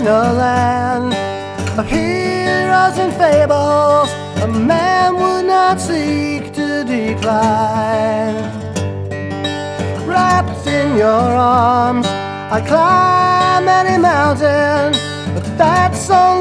a land of heroes and fables, a man would not seek to decline. Wrapped in your arms, I climb any mountain, but that's only